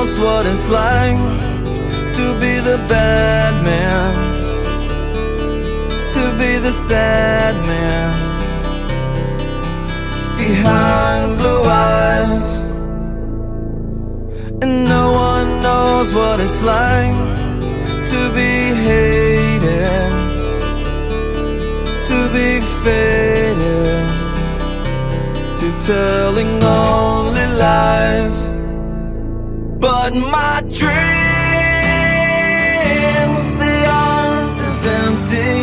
knows what it's like to be the bad man, to be the sad man behind blue eyes. And no one knows what it's like to be hated, to be faded, to telling only lies. But my dreams, they aren't as empty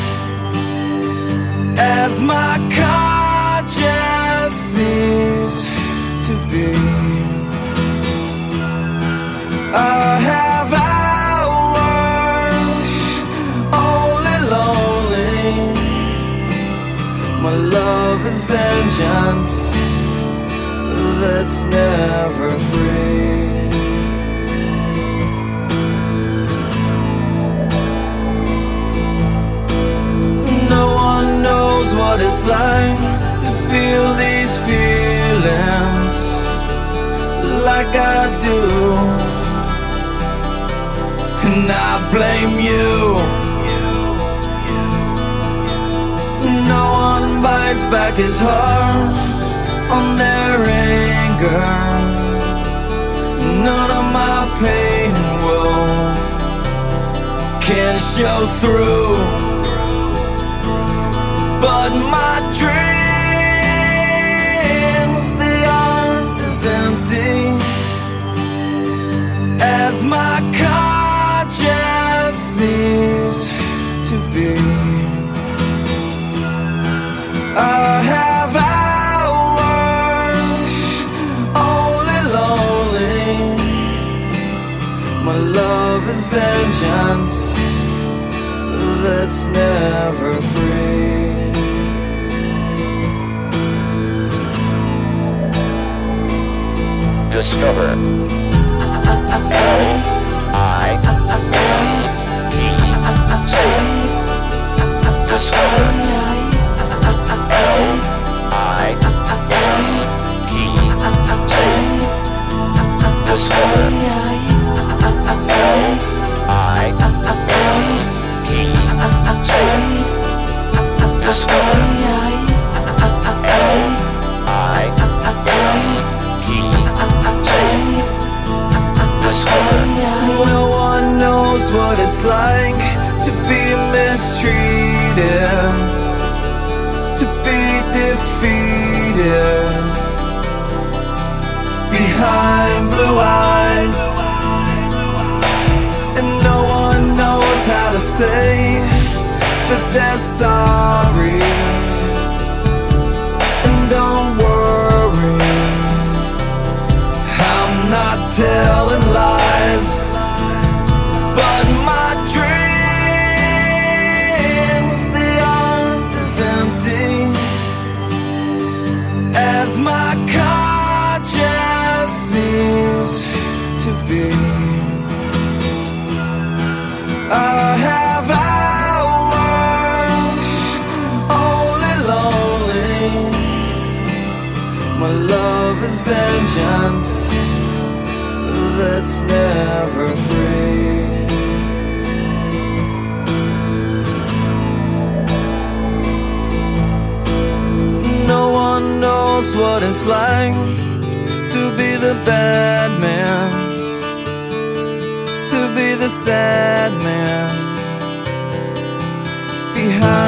as my conscience seems to be. I have hours only lonely. My love is vengeance that's never free. No one knows what it's like to feel these feelings like I do, and I blame you. No one bites back his heart on their anger. None of my pain and woe can show through. But my dreams, they aren't as empty as my conscience seems to be. I have hours only lonely. My love is vengeance that's never free. Discover No one knows what it's like to be mistreated, to be defeated behind blue eyes. And no one knows how to say that they're sorry. And don't worry, I'm not telling lies. But my dreams, they aren't as empty as my conscience seems to be. I have hours only lonely. My love is vengeance that's never free. No one knows what it's like to be the bad man, to be the sad man behind